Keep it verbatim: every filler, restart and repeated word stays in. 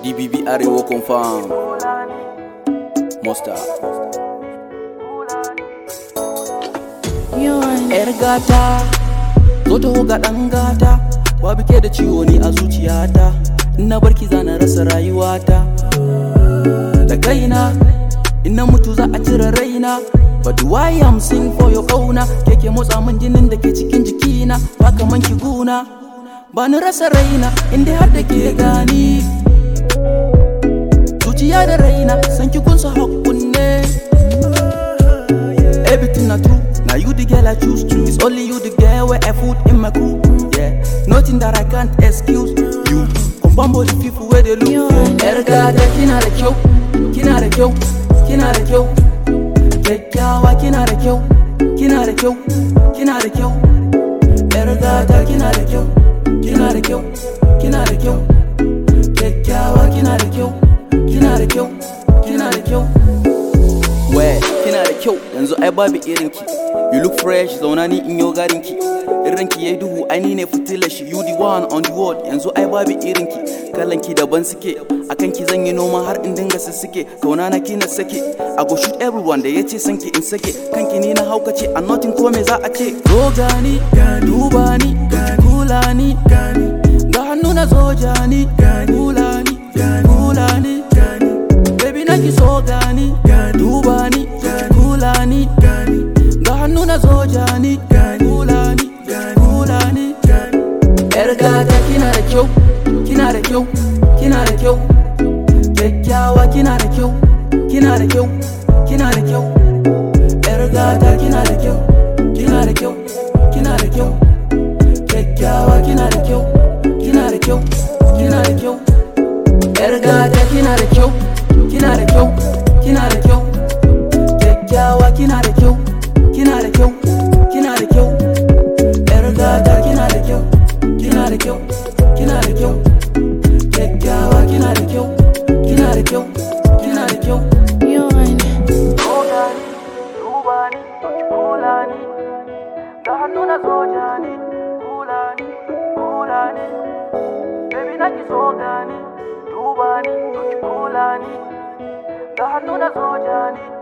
D B B Arewa confirm. Monster. Yar gata, zo taho ga ɗan gata, babu ke da ciwo ni a zuciyata, ina barki zana rasa rayuwata. Da kaina, ina mutu za a cire raina, but why I'm sing for your kauna, keke motsa min jinin da ke cikin jikina, ba kaman ki guna, ba ni rasa raina, inda har da ke gani. Zuciya da raina, san ki kunsa hakkun ne. Everything I do, now you the girl I choose to. It's only you the girl where I put in my crew. Yeah, nothing that I can't excuse you. Combambo the people where they look for. Yar gata kina da kyau, kina da kyau, kina da kyau. Kyakkyawa kina da kyau, kina da kyau, kina da kyau. Yar gata kina da kyau, kina da kyau, kina da kyau. Kyakkyawa kina da kyau, kina da kyau, kina da kyau. Where kina da kyau yanzu ai babu irinki. You look fresh, zauna ni in yo garinki. Irinki yayi duhu ai ni ne fitilar shi. You the one on the world yanzu ai babu irinki. Kalanki daban suke, akan ki zan yi noma har in dinga sissike. Kauna na kina sake, I go shoot everyone da yace sanki in sake. Kanki ni na haukace, a nothing ko me za a ce. Zo gani, duba ni, kula ni, ga hannu na zo jani, kula ni, kula ni. Baby na ki so gani, duba ni, kula ni, ga hannu na zo jani, kula ni, kula ni. Yar gata kina da kyau, kina da kyau, kina da kyau. Kyakkyawa kina da kyau, kina da kyau, kina da kyau. Yar gata kina da kyau, kina da kyau, kina da kyau. Kyakkyawa kina da kyau, kina da kyau, kina da kyau. Yar gata kina da kyau, kina da kyau, kina da kyau. Kyakkyawa kina da kyau, kina da kyau, kina da kyau. Yar gata kina da kyau, kina da kyau, kina da kyau. Kyakkyawa kina da kyau, kina da kyau, kina da kyau. Zogani, duba ni, kula ni, ga hannu na soja ni, kula ni, kula ni. Baby na ki zogani, duba ni, kula ni, ga hannu na soja ni.